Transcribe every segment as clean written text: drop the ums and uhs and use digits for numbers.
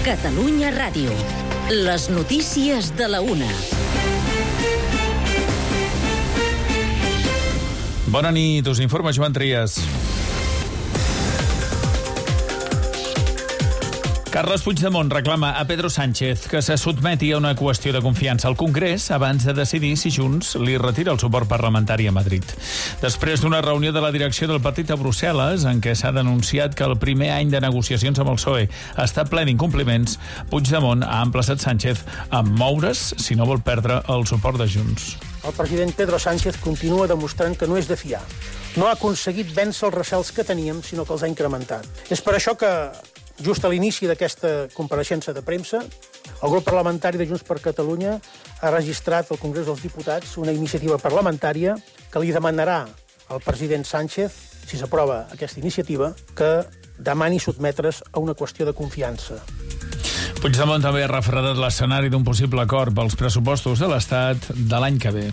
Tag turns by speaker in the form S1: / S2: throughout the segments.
S1: Catalunya Ràdio. Les notícies de la una.
S2: Bona nit, us informa Joan Trias. Carles Puigdemont reclama a Pedro Sánchez que se sotmeti a una qüestió de confiança al Congrés abans de decidir si Junts li retira el suport parlamentari a Madrid. Després d'una reunió de la direcció del partit a Brussel·les, en què s'ha denunciat que el primer any de negociacions amb el PSOE està ple d'incompliments, Puigdemont ha emplaçat Sánchez a moure's si no vol perdre el suport de Junts.
S3: El president Pedro Sánchez continua demostrant que no és de fiar. No ha aconseguit vèncer els recels que teníem, sinó que els ha incrementat. És per això que, just a l'inici d'aquesta compareixença de premsa, el grup parlamentari de Junts per Catalunya ha registrat al Congrés dels Diputats una iniciativa parlamentària que li demanarà al president Sánchez, si s'aprova aquesta iniciativa, que demani sotmetre's a una qüestió de confiança.
S2: Puigdemont també ha refredat l'escenari d'un possible acord pels pressupostos de l'Estat de l'any que ve.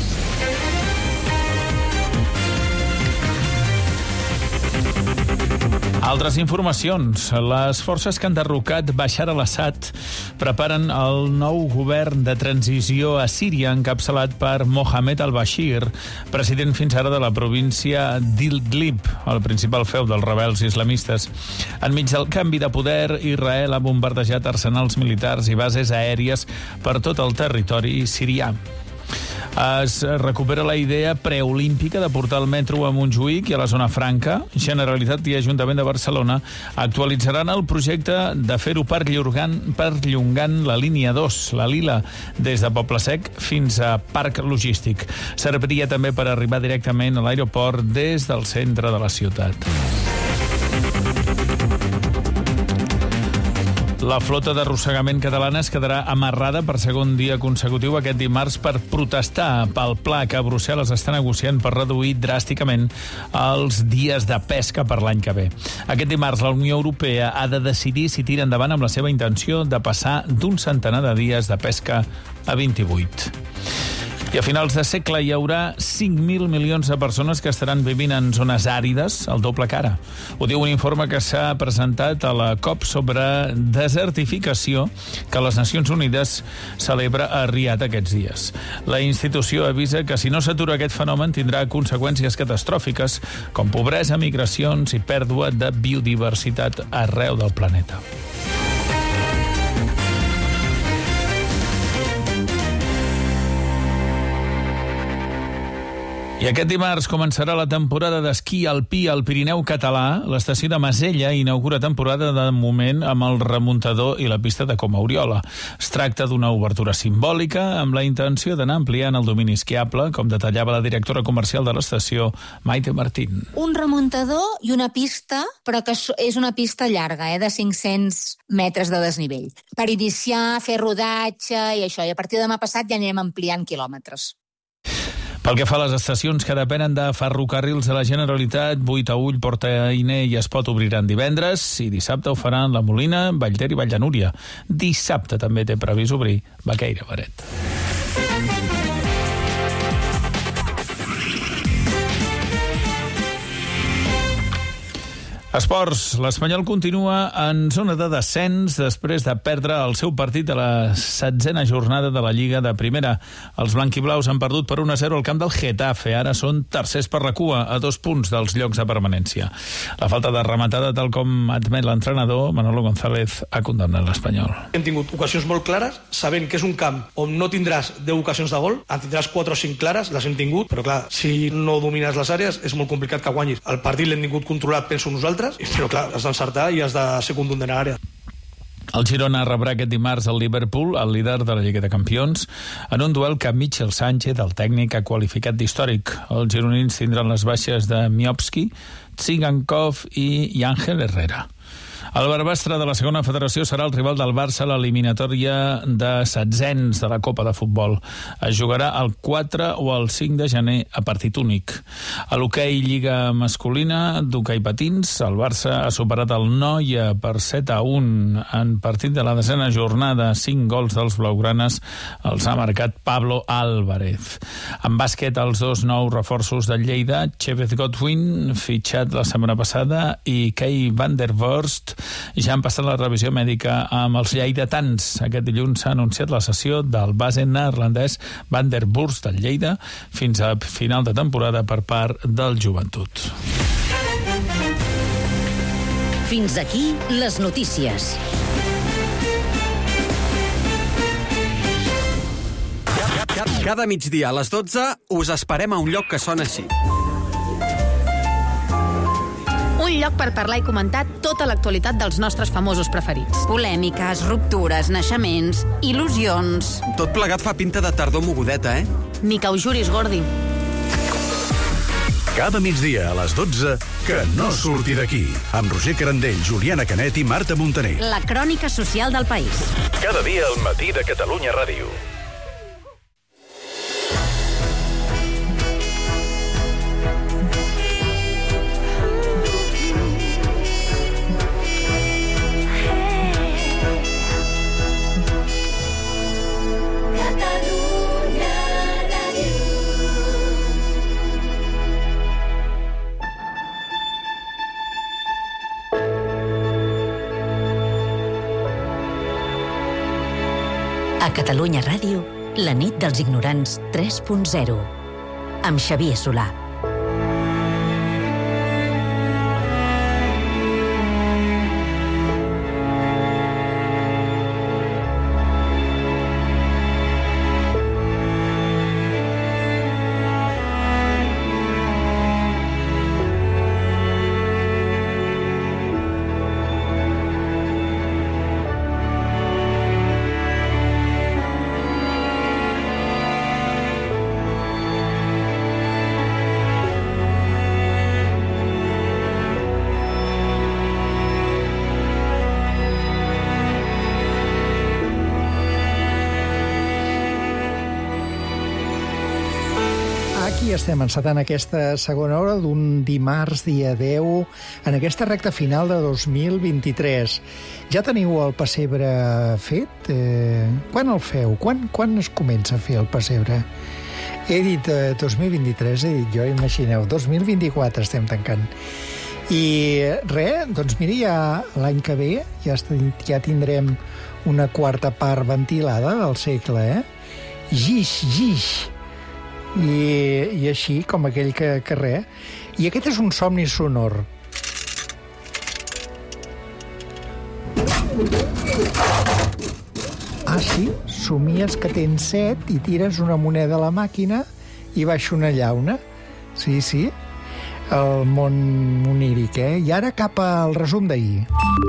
S2: Altres informacions. Les forces que han derrocat Bashar al-Assad preparen el nou govern de transició a Síria encapçalat per Mohamed al-Bashir, president fins ara de la província d'Idlib, el principal feu dels rebels islamistes. Enmig del canvi de poder, Israel ha bombardejat arsenals militars i bases aèries per tot el territori sirià. Es recupera la idea preolímpica de portar el metro a Montjuïc i a la zona franca. Generalitat i Ajuntament de Barcelona actualitzaran el projecte de fer-ho perllongant la línia 2, la Lila, des de Poble Sec fins a Parc Logístic. Serviria també per arribar directament a l'aeroport des del centre de la ciutat. La flota d'arrossegament catalana es quedarà amarrada per segon dia consecutiu aquest dimarts per protestar pel pla que a Brussel·les està negociant per reduir dràsticament els dies de pesca per l'any que ve. Aquest dimarts la Unió Europea ha de decidir si tira endavant amb la seva intenció de passar d'un centenar de dies de pesca a 28. I a finals de segle hi haurà 5.000 milions de persones que estaran vivint en zones àrides, el doble que ara. Ho diu un informe que s'ha presentat a la COP sobre desertificació que les Nacions Unides celebra a Riad aquests dies. La institució avisa que si no s'atura aquest fenomen tindrà conseqüències catastròfiques com pobresa, migracions i pèrdua de biodiversitat arreu del planeta. I aquest dimarts començarà la temporada d'esquí alpí al Pirineu català. L'estació de Masella inaugura temporada de moment amb el remuntador i la pista de Coma Oriola. Es tracta d'una obertura simbòlica amb la intenció d'anar ampliant el domini esquiable, com detallava la directora comercial de l'estació, Maite Martín.
S4: Un remuntador i una pista, però que és una pista llarga, de 500 metres de desnivell. Per iniciar, fer rodatge i això. I a partir de demà passat ja anirem ampliant quilòmetres.
S2: Pel que fa a les estacions que depenen de ferrocarrils de la Generalitat, Buitaüll, Portainer i Espot obriran divendres i dissabte ho faran La Molina, Vallter i Vall de Núria. Dissabte també té previst obrir Baqueira Baret. Esports. L'Espanyol continua en zona de descens després de perdre el seu partit a la 16a jornada de la Lliga de Primera. Els blanquiblaus han perdut per 1-0 al camp del Getafe. Ara són tercers per la cua, a 2 punts dels llocs de permanència. La falta de rematada, tal com admet l'entrenador, Manolo González, ha condemnat l'Espanyol.
S5: Hem tingut ocasions molt clares, sabent que és un camp on no tindràs 10 ocasions de gol, en tindràs 4 o 5 clares, les hem tingut, però clar, si no domines les àrees és molt complicat que guanyis. El partit l'hem tingut controlat, penso nosaltres, però clar, has d'encertar i has de ser contundent a l'àrea.
S2: El Girona rebrà aquest dimarts el Liverpool, el líder de la Lliga de Campions, en un duel que Michel Sánchez, el tècnic, ha qualificat d'històric. Els gironins tindran les baixes de Miovski, Tsigankov i Ángel Herrera. El Barbastre de la segona federació serà el rival del Barça a l'eliminatòria de setzents de la Copa de Futbol. Es jugarà el 4 o el 5 de gener a partit únic. A l'hoquei Lliga masculina d'hoquei patins, el Barça ha superat el Noia per 7-1 en partit de la 10a jornada. 5 gols dels blaugranes els ha marcat Pablo Álvarez. En bàsquet, els 2 nous reforços de Lleida, Chavez Godwin, fitxat la setmana passada, i Kai van der Vorst, ja han passat la revisió mèdica amb els lleidatans. Aquest dilluns s'ha anunciat la cessió del base neerlandès Van der Burst del Lleida fins a final de temporada per part del Joventut.
S1: Fins aquí les notícies.
S6: Cada migdia a les 12 us esperem a un lloc que sona així.
S7: Un lloc per parlar i comentar tota l'actualitat dels nostres famosos preferits.
S8: Polèmiques, ruptures, naixements, il·lusions...
S6: Tot plegat fa pinta de tardor mogudeta, eh?
S7: Ni que ho juris, Gordi.
S9: Cada migdia a les 12, que no surti d'aquí. Amb Roger Carandell, Juliana Canet i Marta Montaner.
S8: La crònica social del país.
S9: Cada dia al matí de Catalunya Ràdio.
S1: A Catalunya Ràdio, la nit dels ignorants 3.0, amb Xavier Solà.
S10: Aquí estem encetant aquesta segona hora d'un dimarts, dia 10, en aquesta recta final de 2023. Ja teniu el pessebre fet? Quan el feu? Quan es comença a fer el pessebre? He dit 2023, he dit jo, imagineu, 2024 estem tancant. I res, doncs mira, ja l'any que ve ja tindrem una quarta part ventilada del segle, Gix. I així, com aquell que res. I aquest és un somni sonor. Ah, sí? Somies que tens set i tires una moneda a la màquina i baixa una llauna. Sí. El món oníric, I ara cap al resum d'ahir.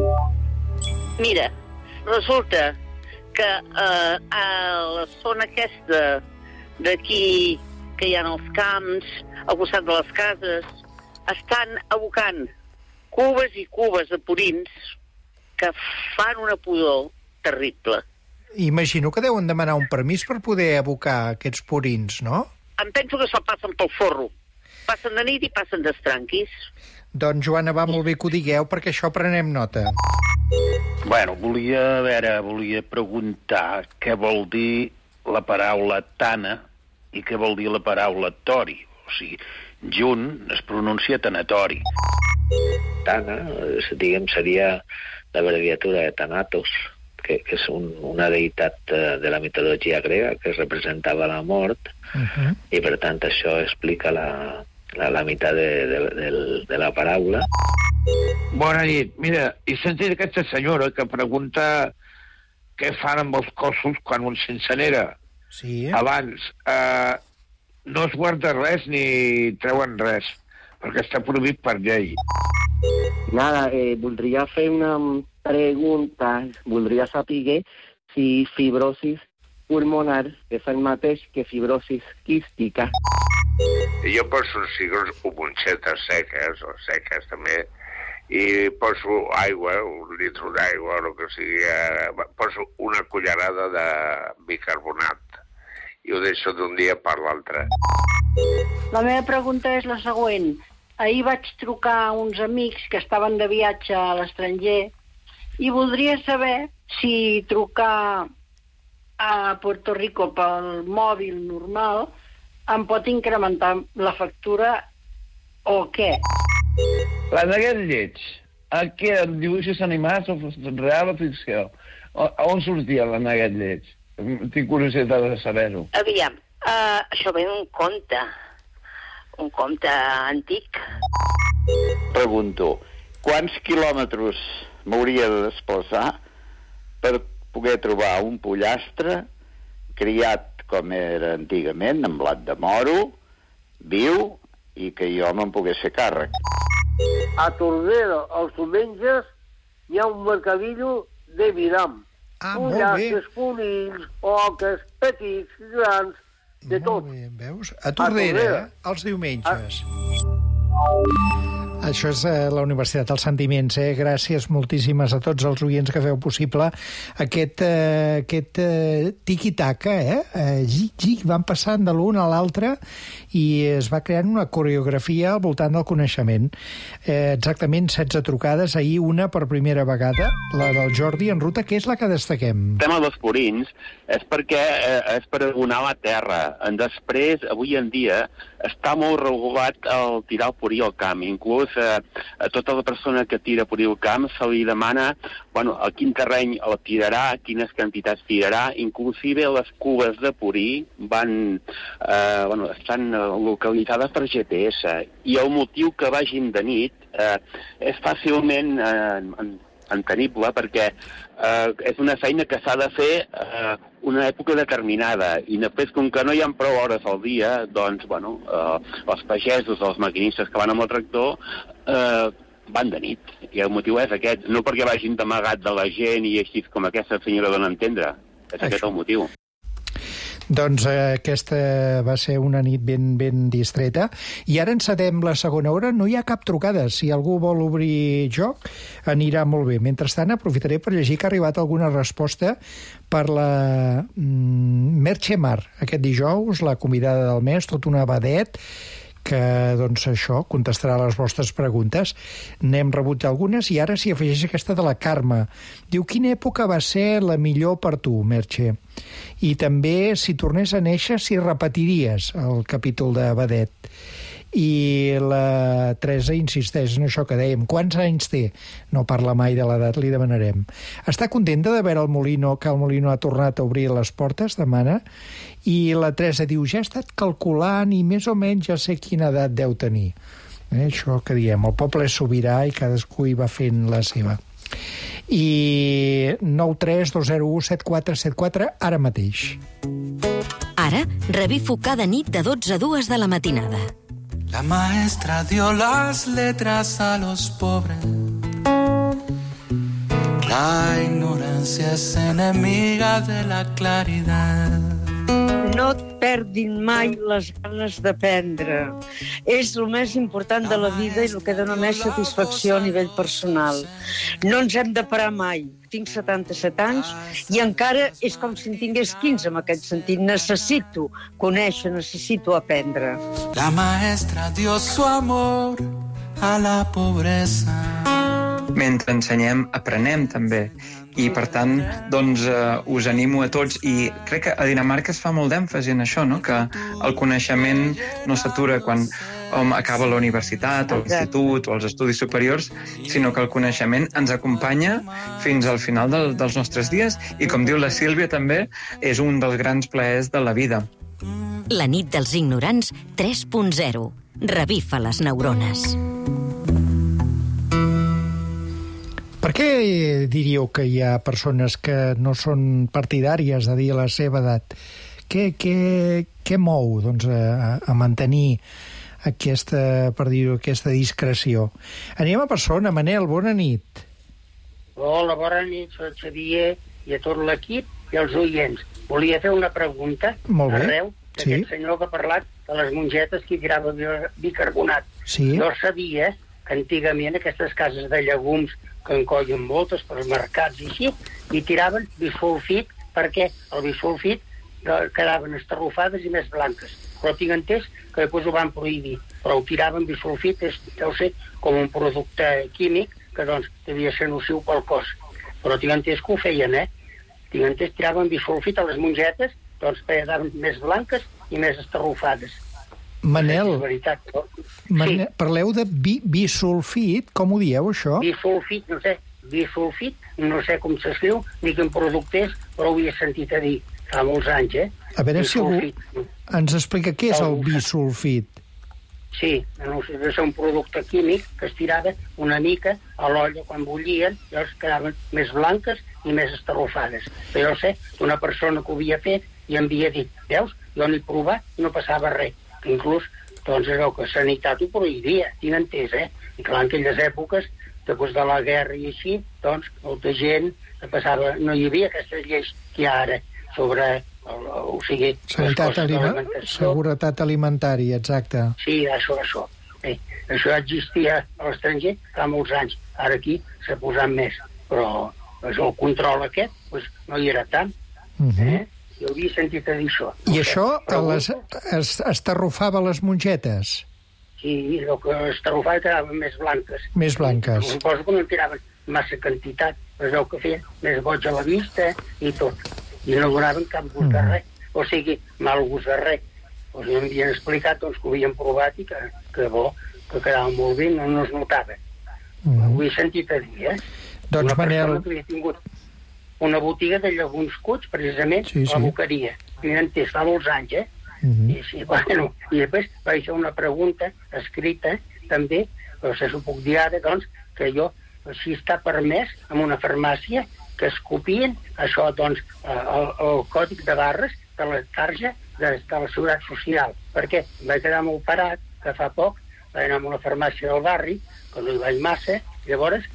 S11: Mira, resulta que a la zona aquesta d'aquí, que hi ha els camps, al costat de les cases, estan abocant cubes i cubes de purins que fan una pudor terrible.
S10: Imagino que deuen demanar un permís per poder abocar aquests purins, no?
S11: Em penso que se'l passen pel forro. Passen de nit i passen d'estranquis.
S10: Doncs, Joana, va molt bé que ho digueu, perquè això prenem nota.
S12: Bueno, volia preguntar què vol dir la paraula tana i què vol dir la paraula tori. O sigui, junt es pronuncia tanatori.
S13: Tana, diguem, seria l'abreviatura de Thanatos, que és una deïtat de la mitologia grega que representava la mort, i per tant això explica la meitat de la paraula.
S14: Bona nit. Mira, he sentit aquesta senyora que pregunta què fan amb els cossos quan un s'incinera.
S10: Sí.
S14: Abans, no es guarda res ni treuen res, perquè està prohibit per llei.
S15: Nada, voldria fer una pregunta. Voldria saber si fibrosis pulmonar és el mateix que fibrosis quística.
S16: Jo poso opunxetes seques també, i poso aigua, un litre d'aigua, o el que sigui, poso una cullerada de bicarbonat i ho deixo d'un dia per l'altre.
S17: La meva pregunta és la següent. Ahir vaig trucar a uns amics que estaven de viatge a l'estranger i voldria saber si trucar a Puerto Rico pel mòbil normal em pot incrementar la factura o què?
S14: La d'aquest lleig, Aquí eren dibuixos animats o real o ficció? On sortia la Neguet Lleig? Tinc curiositat de saber-ho.
S11: Aviam, això ve d'un conte antic.
S12: Pregunto, quants quilòmetres m'hauria de desplaçar per poder trobar un pollastre criat com era antigament, amb blat de moro, viu, i que jo me'n pogués fer càrrec?
S18: A Tordera, els diumenges, hi ha un mercadillo de vidam. Pollastres, conills, oques, petits, grans, de tot.
S10: Molt bé, veus? A Tordera, els diumenges. Això és la Universitat dels Sentiments. Gràcies moltíssimes a tots els oients que feu possible aquest tiki-taka. Van passant de l'un a l'altre i es va creant una coreografia al voltant del coneixement. Exactament 16 trucades, ahir una per primera vegada, la del Jordi en ruta, que és la que destaquem.
S19: El tema dels purins és perquè és per abonar la terra. Després, avui en dia, està molt regulat el tirar el purí al camp. Inclús a tota la persona que tira purí al camp se li demana a quin terreny el tirarà, quines quantitats tirarà. Inclusive les cues de purí estan localitzades per GPS. I el motiu que vagin de nit és fàcilment entenible perquè és una feina que s'ha de fer una època determinada i després, com que no hi ha prou hores al dia, doncs, els pagesos, els maquinistes que van amb el tractor van de nit. I el motiu és aquest, no perquè vagin d'amagat de la gent i així com aquesta senyora dona a entendre. És aquest el motiu.
S10: Doncs aquesta va ser una nit ben distreta. I ara encetem la segona hora. No hi ha cap trucada. Si algú vol obrir joc, anirà molt bé. Mentrestant, aprofitaré per llegir que ha arribat alguna resposta per la Merche Mar. Aquest dijous, la convidada del mes, tot una vedet, que, doncs, això, contestarà les vostres preguntes. N'hem rebut algunes i ara s'hi afegeix aquesta de la Carme. Diu, quina època va ser la millor per tu, Merche? I també, si tornés a néixer, si repetiries el capítol de vedet. I la Teresa insisteix en això que dèiem. Quants anys té? No parla mai de l'edat, li demanarem. Està contenta de veure el Molino, que el Molino ha tornat a obrir les portes, demana. I la Teresa diu, ja he estat calculant i més o menys ja sé quina edat deu tenir. Això que diem, el poble és sobirà i cadascú hi va fent la seva. I 932017474 ara mateix.
S1: Ara, revifu cada nit de 12 a 2 de la matinada.
S20: La maestra dio las letras a los pobres. La ignorancia es enemiga de la claridad.
S21: No et perdin mai les ganes d'aprendre. És el més important de la vida i el que dona més satisfacció a nivell personal. No ens hem de parar mai. Tinc 77 anys i encara és com si en tingués 15 en aquest sentit. Necessito conèixer, necessito aprendre.
S20: La maestra dio su amor a la pobreza.
S22: Mentre ensenyem, aprenem també. I, per tant, doncs, us animo a tots. I crec que a Dinamarca es fa molt d'èmfasi en això, no? Que el coneixement no s'atura quan acaba la universitat o l'institut o els estudis superiors, sinó que el coneixement ens acompanya fins al final dels nostres dies i, com diu la Sílvia també, és un dels grans plaers de la vida.
S1: La nit dels ignorants 3.0. Revifa les neurones.
S10: Per què diríeu que hi ha persones que no són partidàries de dir la seva edat? Què mou, doncs, a mantenir aquesta discreció? Anem a persona. Manel, bona nit.
S23: Hola, bona nit, soc Xavier i a tot l'equip i els oients. Volia fer una pregunta arreu d'aquest senyor que ha parlat de les mongetes que tirava bicarbonat. Jo sabia que antigament aquestes cases de llegums que en collen moltes pels mercats i així, i tiraven bisulfit perquè el bisulfit quedaven estarrufades i més blanques. Però tinc entès que després ho van prohibir. Però ho tiraven bisulfit, deu ser com un producte químic que doncs devia ser nociu pel cos. Però tinc entès que ho feien, Tinc entès que tiraven bisulfit a les mongetes doncs quedaven més blanques i més estarrufades.
S10: Manel,
S23: És veritat.
S10: parleu de bisulfit, com ho dieu, això?
S23: Bisulfit, no sé com s'escriu, ni quin producte és, però ho havia sentit a dir fa molts anys,
S10: A veure si algú ens explica què és el bisulfit.
S23: Sí, deu ser un producte químic que es tirava una mica a l'olla quan bullien, i llavors quedaven més blanques i més estarrufades. Però jo sé d'una persona que ho havia fet i em havia dit, veus, jo n'he provat i no passava res. Inclús, doncs, és el que Sanitat ho prohibia, tinc entès, I clar, en aquelles èpoques, després de la guerra i així, doncs, molta gent passava... No hi havia aquestes lleis que hi ha ara sobre... O sigui,
S10: seguretat alimentària, exacte.
S23: Sí, això. Això existia a l'estranger fa molts anys. Ara aquí s'ha posat més. Però el control aquest no hi era tant. Jo havia sentit a dir això.
S10: I això estarrufava les mongetes?
S23: Sí, el que estarrufava quedaven més blanques.
S10: Més blanques.
S23: Suposo que no en tiraven massa quantitat, però és el que feien més goig a la vista i tot. I no donaven cap gust de res, o sigui, mal gust de res. Doncs m'havien explicat que ho havien provat i que bo, que quedava molt bé, no es notava. Ho he sentit a dir,
S10: Doncs, Manel...
S23: Una persona que havia tingut una botiga de llegums cuts, precisament, la Boqueria. M'he entès, fa molts anys, I després vaig fer una pregunta escrita, també, però se s'ho puc dir ara, doncs, que jo, si està permès, en una farmàcia, que es copien això, doncs, el còdic de barres de la tarja de la Seguretat Social. Perquè em vaig quedar molt parat, que fa poc vaig anar a una farmàcia del barri, que no hi vaig massa, llavors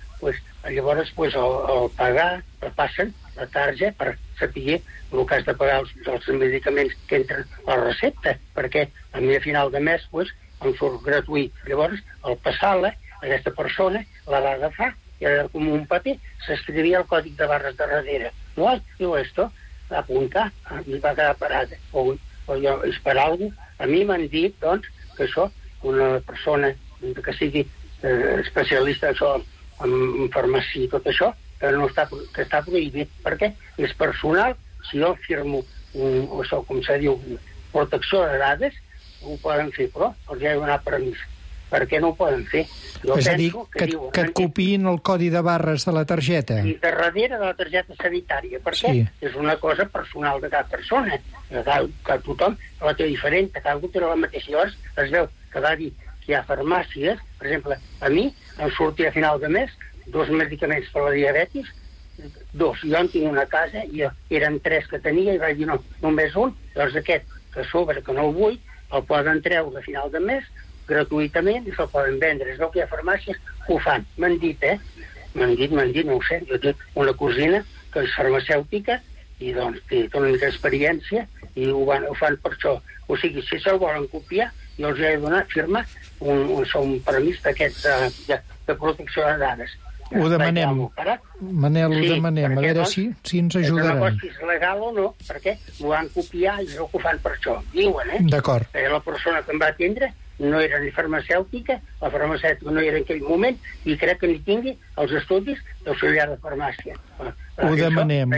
S23: el pagar, repassen la tarja per saber el que has de pagar els medicaments que entren a la recepta, perquè a mi a final de mes em surt gratuït. Llavors, al passar-la, aquesta persona la va agafar i era com un paper, s'escrivia el còdic de barres de darrere. No, diu esto, va apuntar, i va quedar parada. O jo, és per alguna cosa. A mi m'han dit, doncs, que això, una persona que sigui especialista en farmàcia i tot això, que està prohibit. Per què? És personal. Si jo firmo, això, com se diu, protecció de dades, ho poden fer, però els he de donar permís. Per què no ho poden fer?
S10: És a dir, que et copiïn el codi de barres de la targeta.
S23: I darrere de la targeta sanitària. Per què? És una cosa personal de cada persona. Que tothom la té diferent, que cada un té la mateixa. Llavors es veu que va dir que hi ha farmàcies, per exemple, a mi em sortia a final de mes 2 medicaments per la diabetis, 2. Jo en tinc una casa, i eren 3 que tenia, i vaig dir no, només un. Llavors aquest, que sobre, que no el vull, el poden treure a final de mes, gratuïtament, i se'l poden vendre. Es veu que hi ha farmàcies que ho fan. M'han dit, M'han dit, no ho sé. Jo tinc una cosina que és farmacèutica i doncs té una mica d'experiència i ho fan per això. O sigui, si se'l volen copiar, jo els he de donar firma un permís d'aquest de protecció de dades.
S10: Ho demanem. Manel, ho demanem. A veure si ens ajudaran.
S23: No sé si és legal o no, perquè ho van copiar i ho fan per això. Diuen,
S10: D'acord.
S23: La persona que em va atendre no era ni farmacèutica, la farmacèutica no era en aquell moment, i crec que ni tingui els estudis d'auxiliar de farmàcia.
S10: Ho demanem.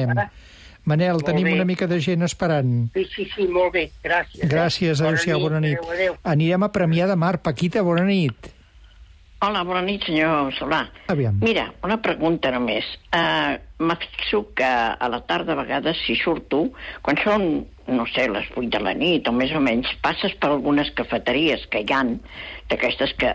S10: Manel, tenim una mica de gent esperant.
S23: Sí, molt bé, gràcies.
S10: Gràcies, adéu-siau, bona nit. Anirem a Premià de Mar. Paquita, bona nit.
S3: Hola, bona nit, senyor Solà.
S10: Aviam.
S3: Mira, una pregunta només. Me fixo que a la tarda, a vegades, si surto, quan són, no sé, les 8 de la nit o més o menys, passes per algunes cafeteries que hi ha, d'aquestes que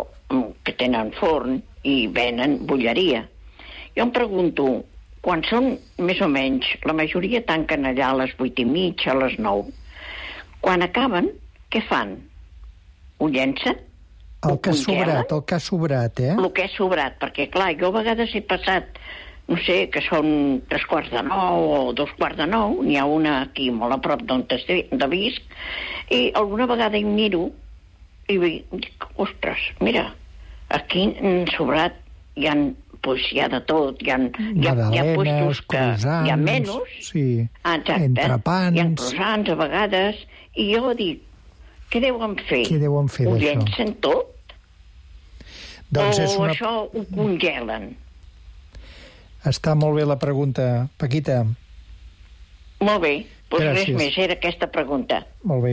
S3: tenen forn i venen bulleria. Jo em pregunto, quan són més o menys, la majoria tanquen allà a les 8:30, a les 9. Quan acaben, què fan? Ho llencen?
S10: El que ha sobrat,
S3: El que ha sobrat, perquè, clar, jo a vegades he passat, no sé, que són 3:45 o 2:45, n'hi ha una aquí molt a prop d'on visc, i alguna vegada hi miro i dic, ostres, mira, aquí han sobrat, hi ha de tot, hi ha puestos que hi ha menys,
S10: entrepans,
S3: hi ha croissants a vegades, i jo dic, què deuen fer? Ho llencen tot? O això ho congelen?
S10: Està molt bé la pregunta, Paquita.
S3: Molt bé, doncs res més, era aquesta pregunta.
S10: Molt bé.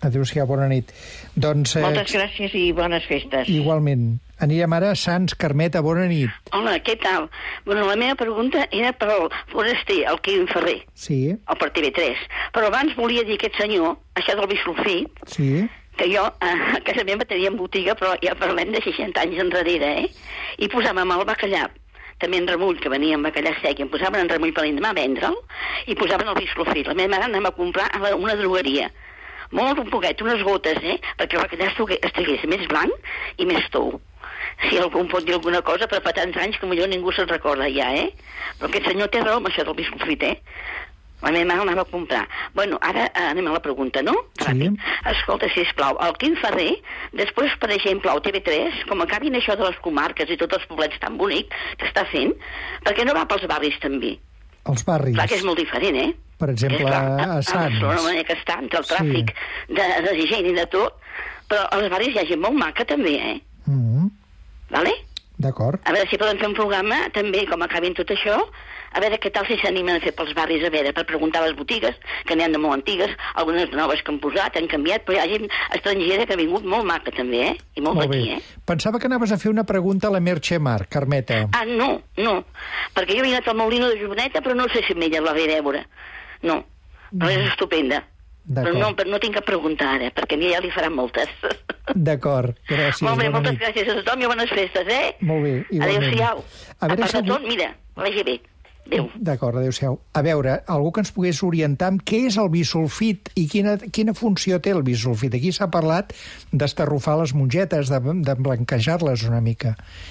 S10: Adéu-siau, bona nit. Doncs,
S3: moltes gràcies i bones festes.
S10: Igualment. Anirem ara a Sants. Carmeta, bona nit.
S2: Hola, què tal? Bueno, la meva pregunta era pel foraster, el Quim Ferrer.
S10: Sí.
S2: O per TV3. Però abans volia dir aquest senyor, això del bisulfit,
S10: sí,
S2: que jo a casa meva tenia en botiga, però ja parlem de 60 anys enrere, i posàvem el bacallà, també en remull, que venia en bacallà sec, i em posaven en remull per l'endemà a vendre'l, i posaven el bisulfit. La meva mare anava a comprar a una drogueria. Molt un poquet, unes gotes, perquè el bacallà estigués més blanc i més tou. Si algú em pot dir alguna cosa, però fa tants anys que millor ningú se'n recorda ja, Però aquest senyor té raó amb això del bisulfit, La meva mare anava a comprar. Bueno, ara anem a la pregunta, no? Ràpid. Escolta, sisplau, el Quim Ferrer, després, per exemple, al TV3, com acabin això de les comarques i tots els poblets tan bonic que està fent, per què no va pels barris també?
S10: Els barris.
S2: Clar que és molt diferent,
S10: Per exemple, a Sants.
S2: A Barcelona, que està entre el tràfic de gent i de tot, però als barris hi ha gent molt maca també, Vale?
S10: D'acord.
S2: A veure si podem fer un programa també, com acabin tot això, a veure què tal si s'animen a fer pels barris, a veure, per preguntar a les botigues, que n'hi ha de molt antigues, algunes noves que han posat, han canviat, però hi ha gent estrangera que ha vingut molt maca també, I molt d'aquí,
S10: Pensava que anaves a fer una pregunta a la Merche Mar, Carmeta.
S2: No, perquè jo he anat al Molino de Joveneta, però no sé si amb ella la ve a veure. No, però és estupenda. Però no tinc que preguntar ara, perquè a mi ja li faran moltes.
S10: D'acord, gràcies.
S2: Molt bé, moltes gràcies a tothom i bones festes,
S10: Molt bé, igualment.
S2: Adéu-siau. A part de tot, mira, vagi bé. Adéu.
S10: D'acord, adéu-siau. A veure, algú que ens pogués orientar amb què és el bisulfit i quina funció té el bisulfit. Aquí s'ha parlat d'estarrufar les mongetes, de blanquejar-les una mica.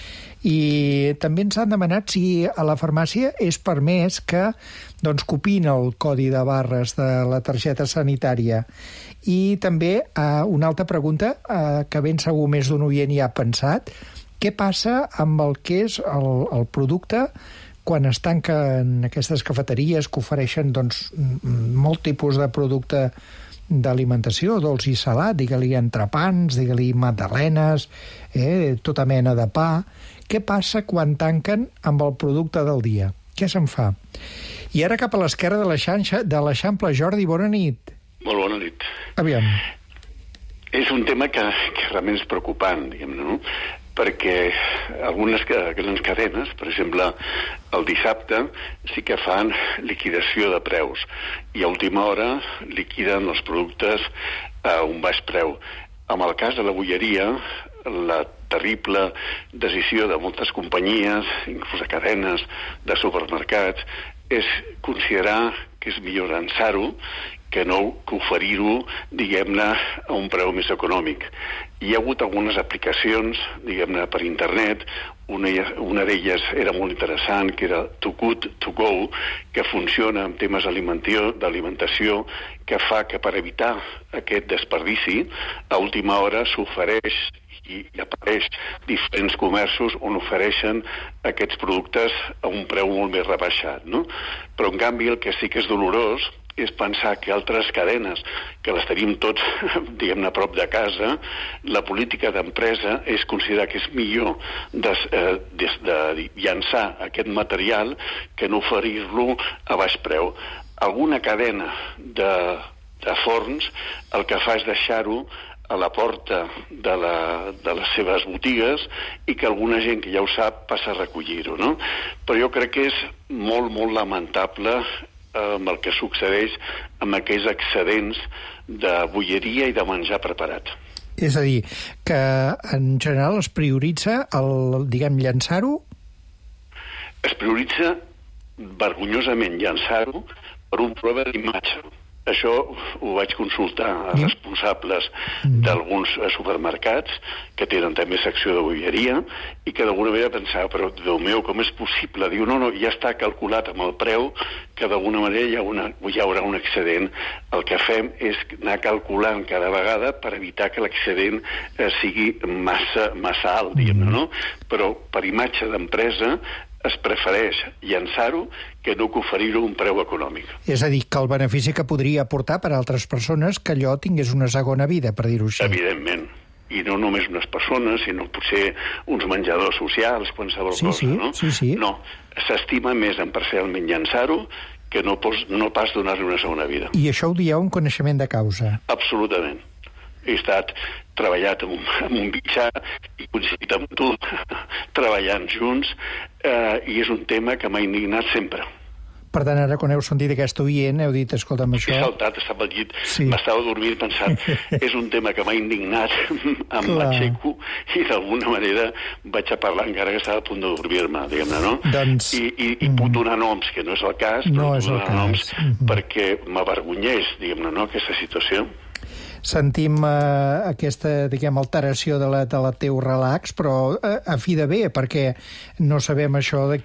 S10: I també ens han demanat si a la farmàcia és permès que copiïn el codi de barres de la targeta sanitària. I també una altra pregunta que ben segur més d'un oient hi ha pensat. Què passa amb el que és el producte quan es tanquen aquestes cafeteries que ofereixen molt tipus de producte d'alimentació, dolç i salat, digue-li entrepans, digue-li magdalenes, tota mena de pa. Què passa quan tanquen amb el producte del dia? Què se'n fa? I ara cap a l'esquerra de l'Eixample. Jordi, bona nit.
S4: Molt bona nit.
S10: Aviam.
S4: És un tema que realment és preocupant, diguem-ne, no? Perquè algunes grans cadenes, per exemple, el dissabte, sí que fan liquidació de preus i a última hora liquiden els productes a un baix preu. En el cas de la bolleria, la terrible decisió de moltes companyies, inclús cadenes de supermercats, és considerar que és millor llançar-ho que no que oferir-ho, diguem-ne, a un preu més econòmic. Hi ha hagut algunes aplicacions, diguem-ne, per internet. Una d'elles era molt interessant, que era Too Good To Go, que funciona en temes d'alimentació, que fa que per evitar aquest desperdici, a última hora s'ofereix i apareix diferents comerços on ofereixen aquests productes a un preu molt més rebaixat, no? Però, en canvi, el que sí que és dolorós és pensar que altres cadenes, que les tenim tots, diguem-ne, a prop de casa, la política d'empresa és considerar que és millor de llançar aquest material que no oferir-lo a baix preu. Alguna cadena de forns el que fa és deixar-ho a la porta de les seves botigues i que alguna gent que ja ho sap passa a recollir-ho, no? Però jo crec que és molt, molt lamentable amb el que succeeix amb aquells excedents de bolleria i de menjar preparat.
S10: És a dir, que en general es prioritza llançar-ho?
S4: Es prioritza vergonyosament llançar-ho per un problema d'imatge. Això ho vaig consultar a responsables d'alguns supermercats que tenen també secció de bolleria i que d'alguna manera pensava, però Déu meu, com és possible? Diu, no, ja està calculat amb el preu que d'alguna manera hi haurà un excedent. El que fem és anar calculant cada vegada per evitar que l'excedent sigui massa alt, diguem-ne, no? Però per imatge d'empresa es prefereix llançar-ho que no que oferir-ho a un preu econòmic.
S10: És a dir, que el benefici que podria aportar per a altres persones que allò tingués una segona vida, per dir-ho així.
S4: Evidentment. I no només unes persones, sinó potser uns menjadors socials, qualsevol cosa, no?
S10: Sí.
S4: No, s'estima més en parcialment llançar-ho que no pas donar-li una segona vida.
S10: I això ho dieu amb coneixement de causa?
S4: Absolutament. he estat treballat amb un mitjà i coincidit amb tu treballant junts, i és un tema que m'ha indignat sempre.
S10: Per tant, ara, quan heu sentit aquest oient, heu dit, escolta'm, això...
S4: He saltat, estava al llit, m'estava dormint pensant, és un tema que m'ha indignat, em m'aixeco i d'alguna manera vaig a parlar encara que estava a punt de dormir-me, diguem-ne, no?
S10: Doncs...
S4: I puc donar noms, que no és el cas, però puc donar noms perquè m'avergonyeix, diguem-ne, no?, aquesta situació.
S10: Sentim aquesta, diguem, alteració de la teu relax, però a fi de bé, perquè no sabem això de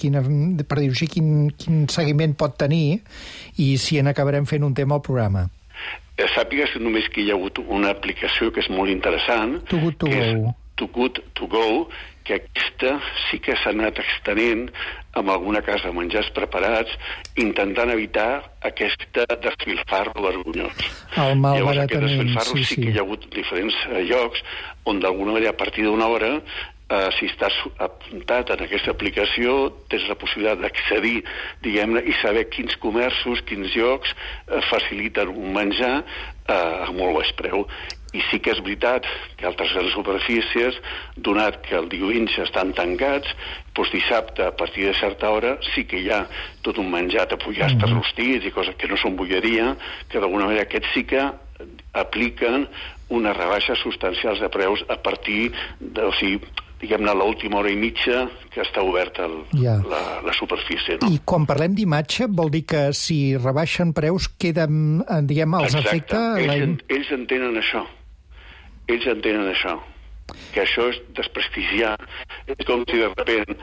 S10: per dir-ho així, quin seguiment pot tenir i si en acabarem fent un tema al programa.
S4: Sàpigues només que hi ha hagut una aplicació que és molt interessant,
S10: Too Good To Go.
S4: Too Good To Go, que aquesta sí que s'ha anat extenent amb alguna casa de menjars preparats, intentant evitar aquest desfilfarro vergonyós.
S10: El malbaratament,
S4: aquest desfilfarro sí que hi ha hagut diferents llocs on d'alguna manera a partir d'una hora, si estàs apuntat en aquesta aplicació, tens la possibilitat d'accedir, diguem-ne, i saber quins comerços, quins llocs faciliten un menjar a molt baix preu. I sí que és veritat que altres grans superfícies, donat que el diumenge estan tancats, doncs dissabte, a partir de certa hora, sí que hi ha tot un menjat a pollastres rostits i coses que no són bolleria, que d'alguna manera aquests sí que apliquen unes rebaixes substancials de preus a partir de, o sigui, diguem-ne, l'última hora i mitja que està oberta la superfície. No?
S10: I quan parlem d'imatge, vol dir que si rebaixen preus queden, diguem, els efectes...
S4: Ells entenen això. Ells entenen això. Que això és desprestigiar. És com si de sobte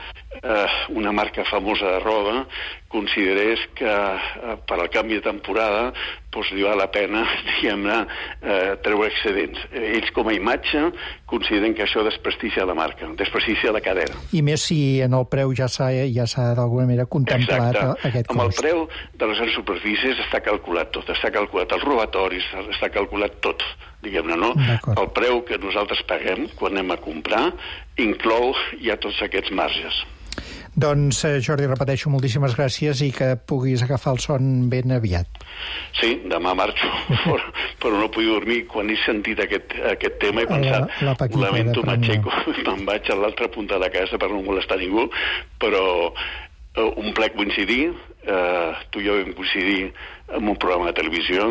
S4: una marca famosa de roba considerés que per al canvi de temporada doncs li val la pena, diguem-ne, treure excedents. Ells com a imatge consideren que això desprestigia la marca, desprestigia la cadena.
S10: I més si en el preu ja s'ha d'alguna manera contemplat aquest cost.
S4: Amb el preu de les grans superfícies està calculat tot, està calculat els robatoris, està calculat tot, diguem-ne, no? El preu que nosaltres paguem quan anem a comprar inclou ja tots aquests marges.
S10: Doncs, Jordi, repeteixo, moltíssimes gràcies i que puguis agafar el son ben aviat.
S4: Sí, demà marxo, però no puc dormir. Quan he sentit aquest tema he pensat, lamento, m'aixeco, me'n vaig a l'altra punta de la casa per no molestar ningú, però un plaer coincidir, tu i jo vam coincidir en un programa de televisió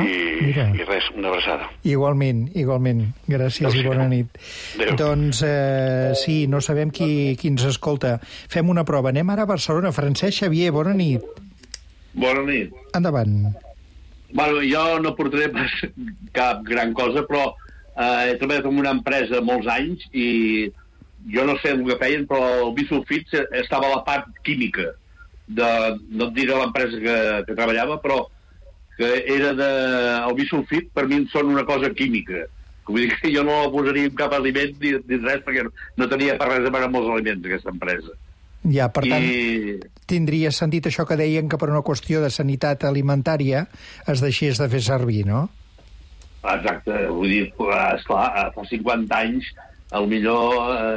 S4: i res, una abraçada.
S10: Igualment. Gràcies i bona nit.
S4: Adéu.
S10: Doncs sí, no sabem qui ens escolta. Fem una prova. Anem ara a Barcelona. Francesc Xavier, bona nit.
S5: Bona nit.
S10: Endavant.
S5: Bueno, jo no portaré cap gran cosa, però he treballat en una empresa molts anys i jo no sé el que feien, però el bisulfit estava a la part química. No et diré l'empresa que treballava, però que era el bisulfit per mi són una cosa química. Vull dir que jo no la posaria en cap aliment ni res, perquè no tenia per res a veure amb els aliments, aquesta empresa.
S10: Ja, per tant, tindria sentit això que deien que per una qüestió de sanitat alimentària es deixés de fer servir, no?
S5: Exacte, vull dir, esclar, fa 50 anys, al millor,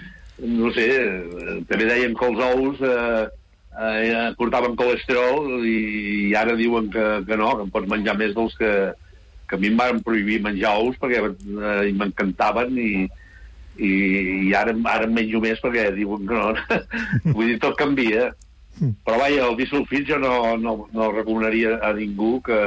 S5: no sé, també deien que els ous portaven colesterol i ara diuen que no, que em pots menjar més dels que a mi em van prohibir menjar ous perquè m'encantaven i ara em menjo més perquè diuen que no. Vull dir, tot canvia. Però vaja, el bisulfit jo no recomanaria a ningú que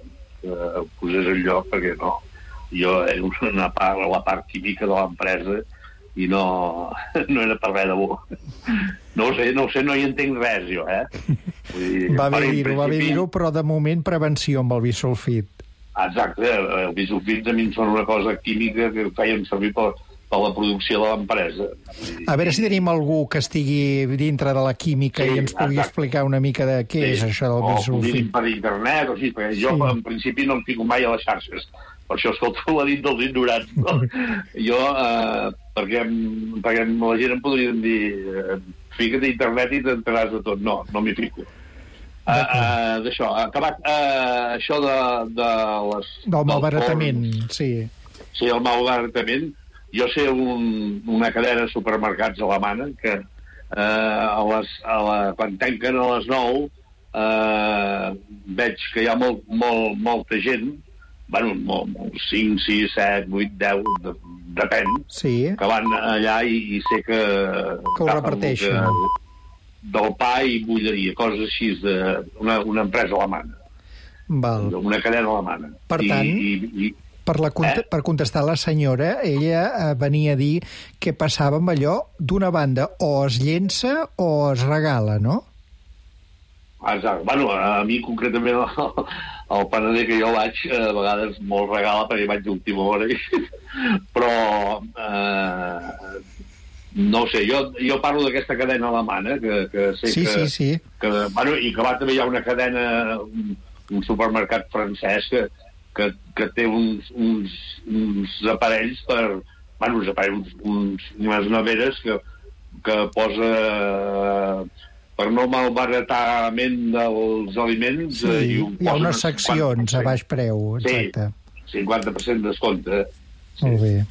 S5: posés el lloc perquè no. Jo era la part química de l'empresa i no era per res de bo. No ho sé, no hi entenc res, jo,
S10: Va bé dir-ho, però de moment prevenció amb el bisulfit.
S5: Exacte, el bisulfit a mi són una cosa química que feien servir per la producció de l'empresa.
S10: A veure si tenim algú que estigui dintre de la química i ens pugui explicar una mica de què és això del bisulfit.
S5: O per internet, o sigui, perquè jo en principi no em fico mai a les xarxes. Per això, escolta, ho ha dit dels ignorants. No? Jo, perquè la gent em podria dir fica't a internet i t'enteràs de tot. No m'hi fico. D'això, acabat això de les...
S10: Del malbaratament, sí.
S5: Sí, el malbaratament. Jo sé una cadena de supermercats alemana que quan tanquen a les 9 veig que hi ha molta gent bueno, 5, 6, 7, 8, 10, depèn, que van allà i sé que
S10: ho reparteixen.
S5: Del pa i bulleria, coses així d'una empresa alemana. Una cadena alemana.
S10: Per tant, per contestar la senyora, ella venia a dir què passava amb allò, d'una banda, o es llença o es regala, no?
S5: Exacte. Bueno, a mi concretament el panader que jo vaig a vegades molt regala perquè vaig d'última hora però no sé, jo parlo d'aquesta cadena alemana que sé que bueno, i que també hi ha una cadena, un supermercat francès que té uns aparells per, bueno, unes neveres que posa per no malbaratament dels aliments.
S10: Hi ha unes seccions a baix preu, exacte.
S5: Sí, 50% de descompte.
S10: Molt bé.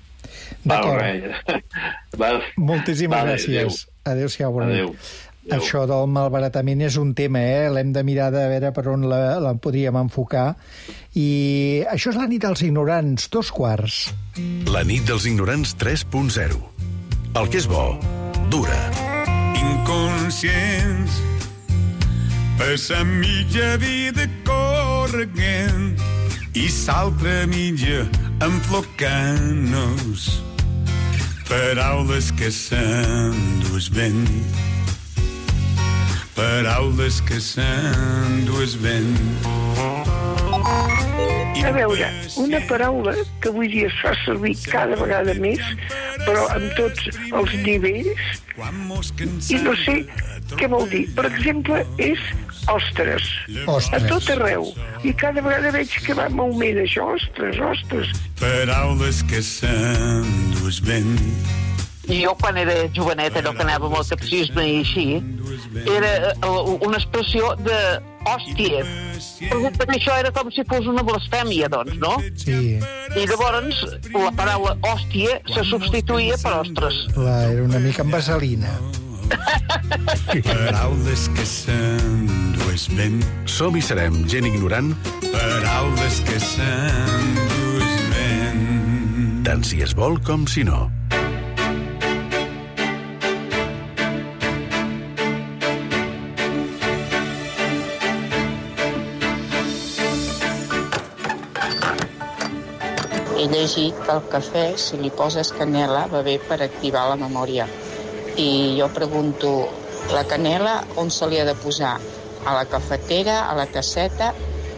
S10: D'acord. Moltíssimes gràcies. Adéu-siau, bona nit. Això del malbaratament és un tema, l'hem de mirar de veure per on la podríem enfocar. I això és la nit dels ignorants, 2:15.
S9: La nit dels ignorants 3.0. El que és bo, dura.
S6: Inconscients, passa mitja vida corregent i s'altra mitja enflocant-nos. Paraules que s'endues vent, paraules que s'endues vent.
S23: A veure, una paraula que avui dia es fa servir cada vegada més, però amb tots els nivells, i no sé què vol dir. Per exemple, és ostres. A tot arreu. I cada vegada veig que va en augment això, ostres.
S6: Paraules que s'endues vent.
S7: Jo, quan era joveneta, que anava amb el capcisme i així, era una expressió de hòstia. Perquè això era com si fos una blasfèmia, doncs, no?
S10: Sí.
S7: I llavors la paraula hòstia se substituïa per ostres.
S10: Era una mica amb vaselina.
S6: Paraules que s'endues vent.
S9: Som i serem gent ignorant.
S6: Paraules que s'endues vent.
S9: Tant si es vol com si no.
S8: He llegit que al cafè, si li poses canela, va bé per activar la memòria. I jo pregunto, la canela on se li ha de posar? A la cafetera, a la tasseta?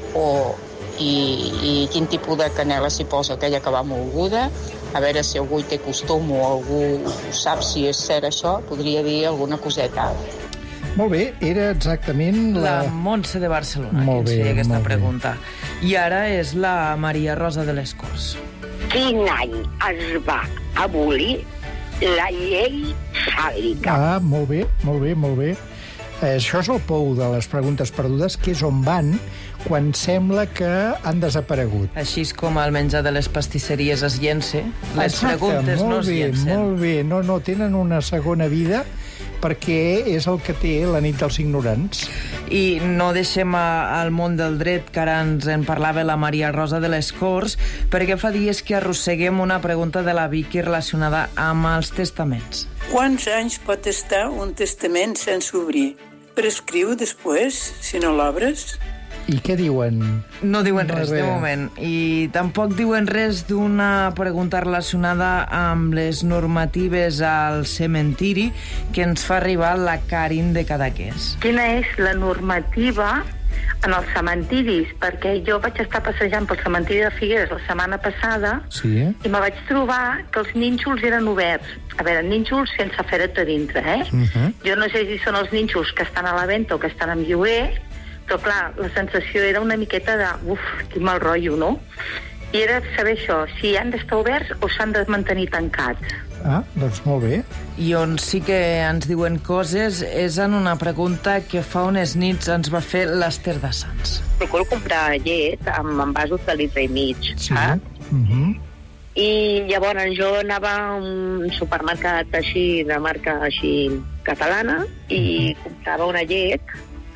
S8: I quin tipus de canela s'hi posa? Aquella que va molguda? A veure si algú hi té costum o algú sap si és cert això, podria dir alguna coseta.
S10: Molt bé, era exactament
S24: la Montse de Barcelona
S10: molt
S24: que ens feia aquesta pregunta.
S10: Bé.
S24: I ara és la Maria Rosa de les Corts.
S25: Quin any es va abolir la llei sàlica?
S10: Molt bé. Això és el pou de les preguntes perdudes, que és on van quan sembla que han desaparegut.
S24: Així és com el menjar de les pastisseries es llença, les preguntes no es llencen.
S10: Molt bé, no, tenen una segona vida perquè és el que té la nit dels ignorants.
S24: I no deixem al món del dret, que ara ens en parlava la Maria Rosa de les Corts, perquè fa dies que arrosseguem una pregunta de la Vicky relacionada amb els testaments.
S26: Quants anys pot estar un testament sense obrir? Prescriu després, si no l'obres?
S10: I què diuen?
S24: No diuen res, de moment. I tampoc diuen res d'una pregunta relacionada amb les normatives al cementiri que ens fa arribar la Karin de Cadaqués.
S27: Quina és la normativa en els cementiris? Perquè jo vaig estar passejant pel cementiri de Figueres la setmana passada i me vaig trobar que els nínxols eren oberts. A veure, nínxols sense fer-te a dintre, Jo no sé si són els nínxols que estan a la venda o que estan en lloguer, però clar, la sensació era una miqueta de quin mal rotllo, no? I era saber això, si han d'estar oberts o s'han de mantenir tancats.
S10: Doncs molt bé.
S24: I on sí que ens diuen coses és en una pregunta que fa unes nits ens va fer l'Ester de Sants.
S28: Procuro comprar llet amb envasos de litre i mig, saps? I llavors jo anava a un supermercat així, de marca així catalana, i comprava una llet que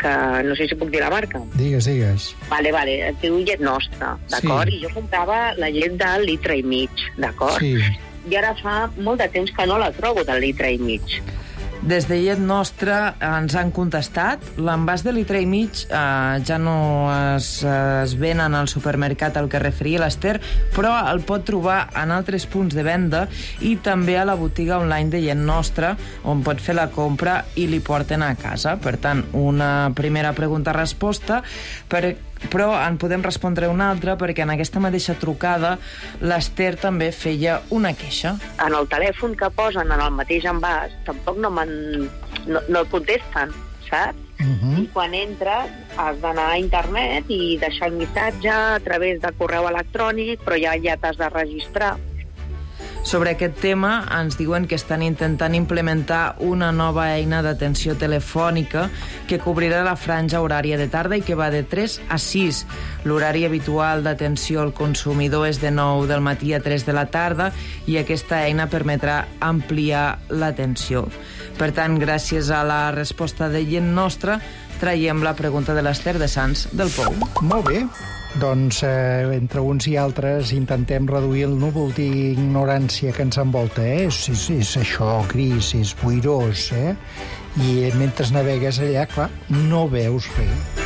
S28: que no sé si puc dir la marca.
S10: Digues.
S28: Vale, es diu Llet Nostra, d'acord?
S10: Sí.
S28: I jo comprava la llet de litre i mig, d'acord?
S10: Sí.
S28: I ara fa molt de temps que no la trobo de litre i mig.
S24: Des de Llet Nostra ens han contestat. L'envàs de litre i mig ja no es ven en el supermercat al que referia l'Ester, però el pot trobar en altres punts de venda i també a la botiga online de Llet Nostra, on pot fer la compra i li porten a casa. Per tant, una primera pregunta-resposta, però en podem respondre una altra, perquè en aquesta mateixa trucada l'Ester també feia una queixa.
S28: En el telèfon que posen en el mateix envàs tampoc no contesten, saps? I quan entres has d'anar a internet i deixar el missatge a través de correu electrònic, però ja t'has de registrar.
S24: Sobre aquest tema ens diuen que estan intentant implementar una nova eina d'atenció telefònica que cobrirà la franja horària de tarda i que va de 3 a 6. L'horari habitual d'atenció al consumidor és de 9 del matí a 3 de la tarda i aquesta eina permetrà ampliar l'atenció. Per tant, gràcies a la resposta de Llet Nostra, traiem la pregunta de l'Ester de Sants del Pou.
S10: Molt bé. Doncs entre uns i altres intentem reduir el núvol d'ignorància que ens envolta, És això, gris, és boirós, I mentre navegues allà, clar, no veus res.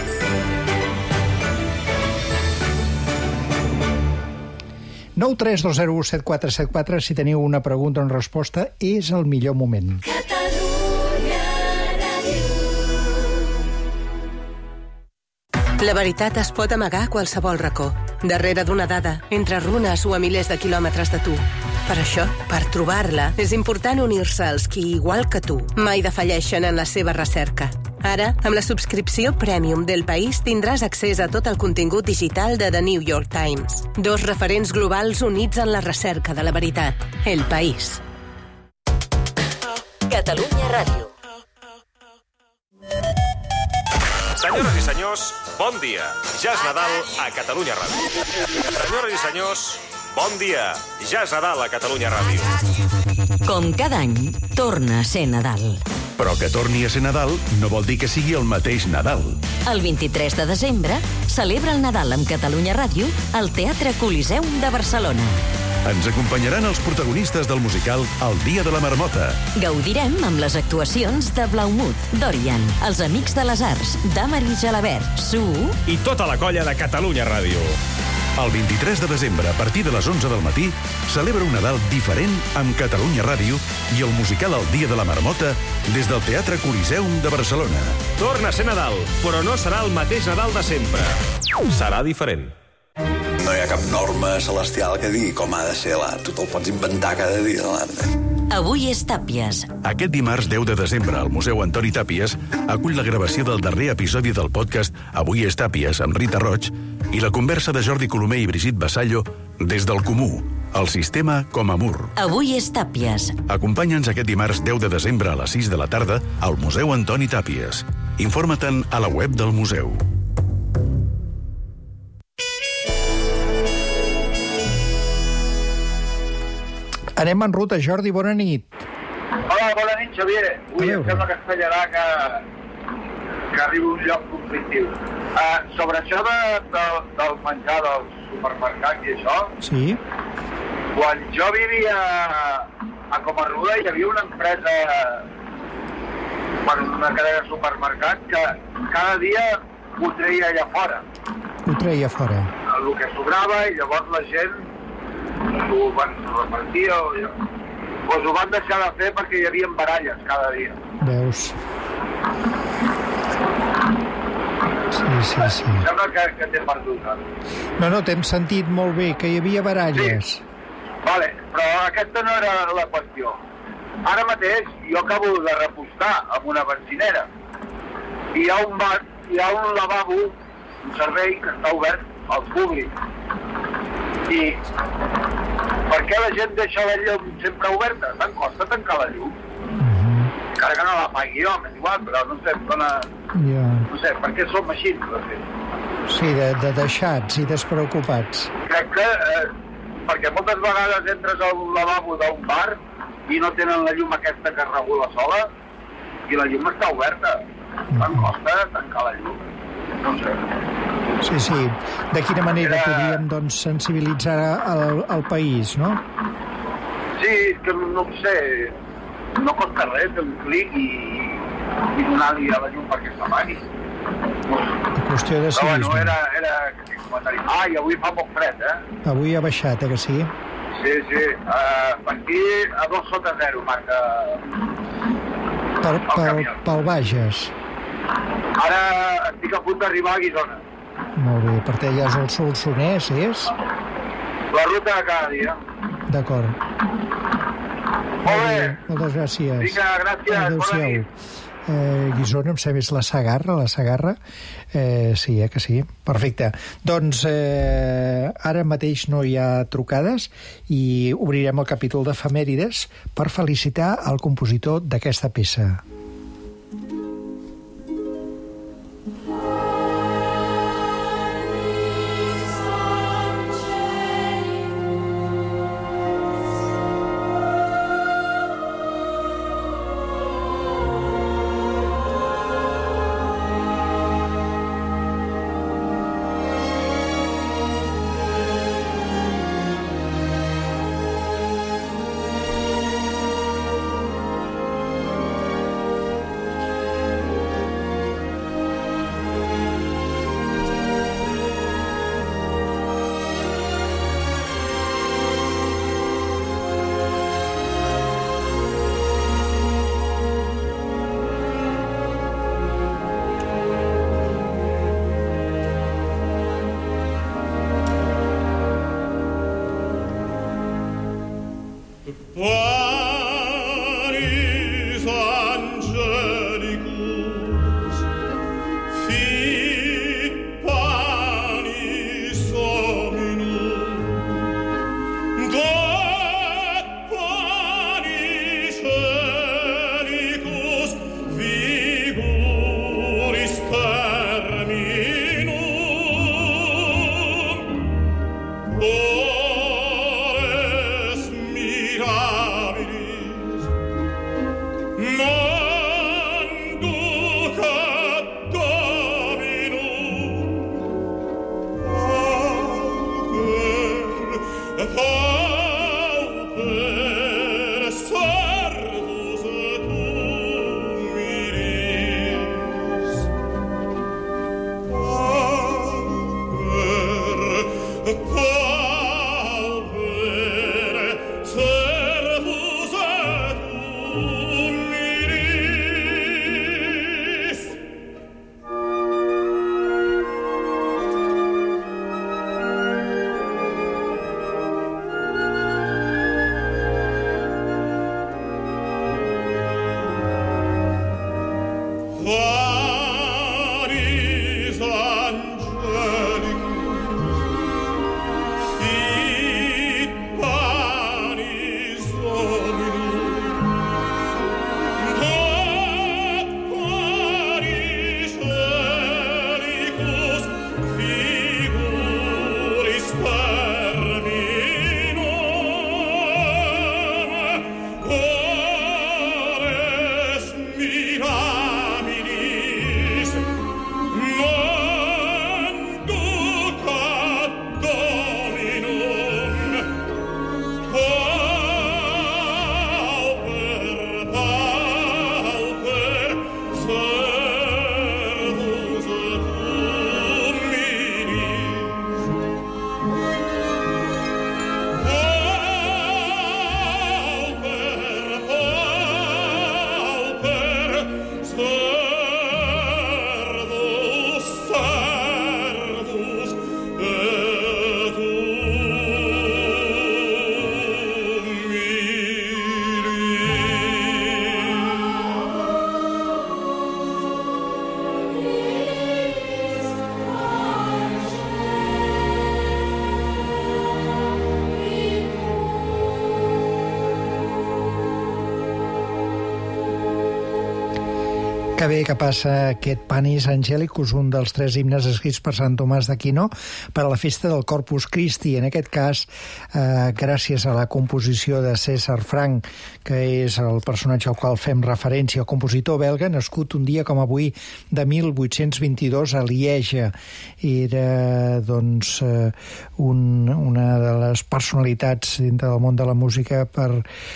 S10: Nou 3 2 0 7 4 7 4, si teniu una pregunta o una resposta, és el millor moment.
S11: La veritat es pot amagar a qualsevol racó, darrere d'una dada, entre runes o a milers de quilòmetres de tu. Per això, per trobar-la, és important unir-se als qui, igual que tu, mai defalleixen en la seva recerca. Ara, amb la subscripció Premium del País, tindràs accés a tot el contingut digital de The New York Times. 2 referents globals units en la recerca de la veritat. El País.
S1: Catalunya Ràdio.
S12: Senyores i senyors, bon dia. Ja és Nadal a Catalunya Ràdio. Senyores i senyors, bon dia. Ja és Nadal a Catalunya Ràdio.
S1: Com cada any, torna a ser Nadal.
S9: Però que torni a ser Nadal no vol dir que sigui el mateix Nadal.
S1: El 23 de desembre celebra el Nadal amb Catalunya Ràdio al Teatre Coliseum de Barcelona.
S9: Ens acompanyaran els protagonistes del musical El dia de la marmota.
S1: Gaudirem amb les actuacions de Blaumut, Dorian, Els Amics de les Arts, Damaris Jalabert, Su...
S12: I tota la colla de Catalunya Ràdio.
S9: El 23 de desembre, a partir de les 11 del matí, celebra un Nadal diferent amb Catalunya Ràdio i el musical El dia de la marmota des del Teatre Coliseum de Barcelona.
S12: Torna a ser Nadal, però no serà el mateix Nadal de sempre. Serà diferent.
S13: No hi ha cap norma celestial que digui com ha de ser l'art. Tu te'l pots inventar cada dia, l'art.
S1: Avui és Tàpies.
S9: Aquest dimarts 10 de desembre, al Museu Antoni Tàpies acull la gravació del darrer episodi del podcast Avui és Tàpies, amb Rita Roig, i la conversa de Jordi Colomer i Brigitte Vassallo des del Comú, el sistema com a mur.
S1: Avui és Tàpies.
S9: Acompanya'ns aquest dimarts 10 de desembre a les 6 de la tarda al Museu Antoni Tàpies. Informa-te'n a la web del museu.
S10: Anem en ruta, Jordi, bona nit.
S14: Hola, bona nit, Xavier. Avui em sembla que estallarà que arribi a un lloc conflictiu. Sobre això del menjar del supermercat i això,
S10: sí.
S14: Quan jo vivia a Comarruga hi havia una empresa, una cadena de supermercat que cada dia ho treia allà fora.
S10: Ho treia fora.
S14: El que sobrava, i llavors la gent ho van repartir doncs ho van deixar de fer perquè hi havia baralles cada dia.
S10: Veus? Sí.
S14: Sembla que t'he perdut,
S10: No, t'hem sentit molt bé, que hi havia baralles.
S14: Sí. Vale, però aquesta no era la qüestió. Ara mateix jo acabo de repostar amb una benzinera i hi ha un lavabo, un servei que està obert al públic. I per què la gent deixa la llum sempre oberta? Tant costa tancar la llum? Encara que no la pagui jo, m'és igual, però no sé, no sé, per què som així?
S10: Sí, de deixats i despreocupats.
S14: Crec que, perquè moltes vegades entres a un lavabo d'un bar i no tenen la llum aquesta que es regula sola, i la llum està oberta. Em costa tancar la llum. No sé.
S10: Sí. De quina manera podríem, doncs, sensibilitzar el país, no?
S14: Sí, que no ho sé, no costa res fer un clic i donar-li a la llum perquè s'apagui.
S10: Qüestió de civisme.
S14: Però bueno, era aquest comentari. I avui fa poc fred,
S10: Avui ha baixat, que sí?
S14: Sí. Aquí a 2/0 marca
S10: pel Bages.
S14: Ara estic a punt d'arribar a Guissona.
S10: Molt bé, per allà és el Solsonès, és?
S14: La ruta de cada dia.
S10: D'acord.
S14: Molt bé.
S10: Moltes gràcies.
S14: Vinga, gràcies.
S10: Adéu-siau. Guissona, em sembla, és la Segarra. Sí, que sí. Perfecte. Doncs ara mateix no hi ha trucades i obrirem el capítol d'efemèrides per felicitar el compositor d'aquesta peça. Que bé que passa aquest Panis Angelicus, un dels 3 himnes escrits per Sant Tomàs d'Aquino per a la festa del Corpus Christi. En aquest cas, gràcies a la composició de César Franck, que és el personatge al qual fem referència, el compositor belga, nascut un dia com avui de 1822 a Lieja. Era, doncs, una de les personalitats dintre del món de la música per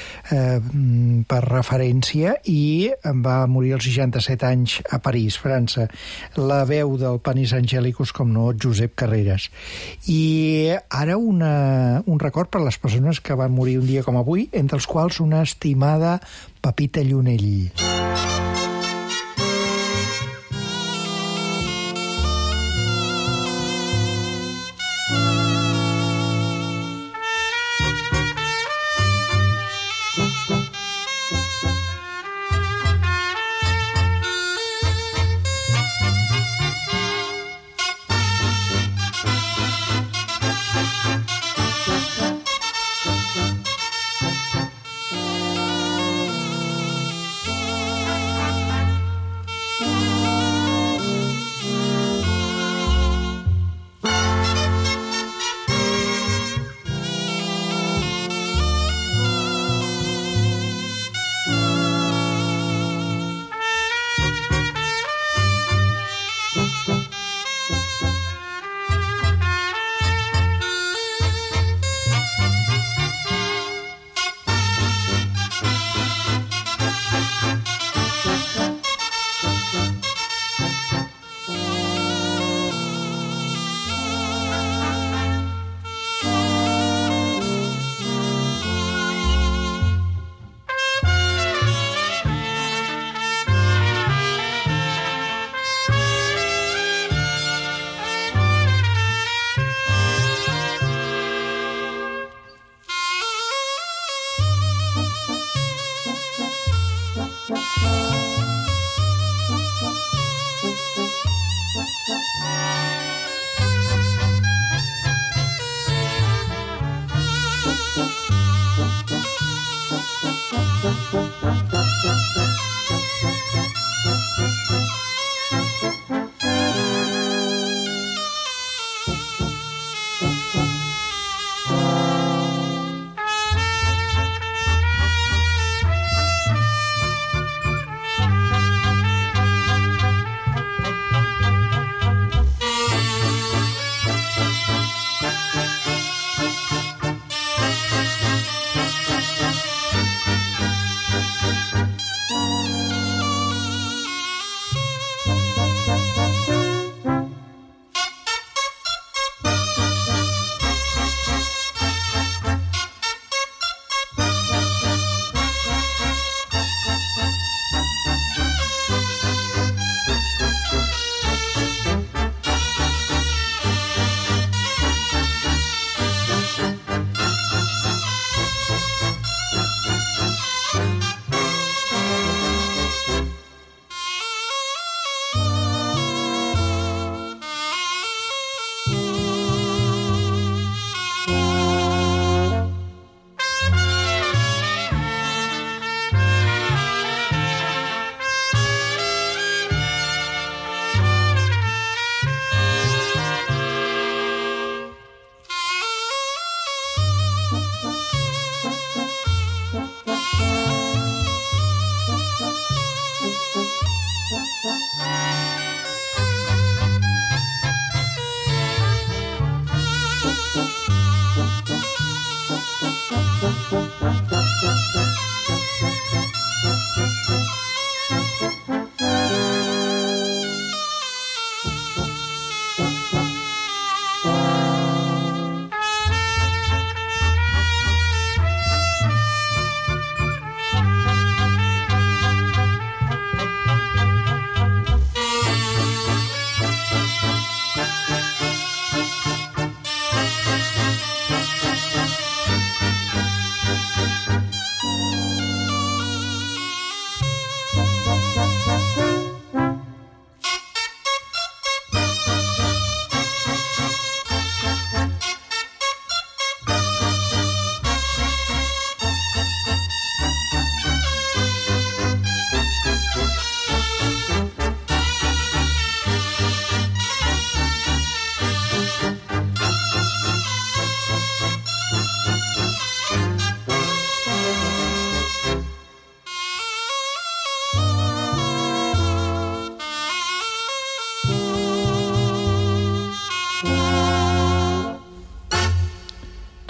S10: referència, i va morir als 67 anys a París, França. La veu del Panis Angelicus, com no, Josep Carreras. I ara un record per les persones que van morir un dia com avui, entre els quals una estimada Pepita Llunell.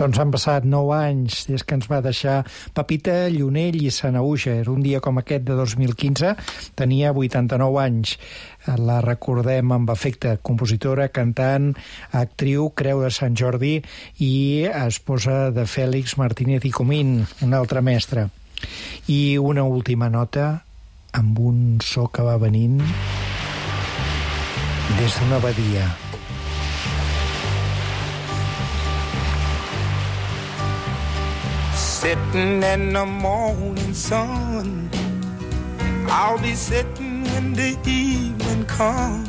S10: Doncs han passat 9 anys des que ens va deixar Pepita Llunell i Sanaüja. Era un dia com aquest de 2015, tenia 89 anys. La recordem amb afecte, compositora, cantant, actriu, Creu de Sant Jordi i esposa de Fèlix Martínez i Comín, un altre mestre. I una última nota amb un so que va venint des d'una badia.
S6: Sitting in the morning sun, I'll be sitting when the evening comes,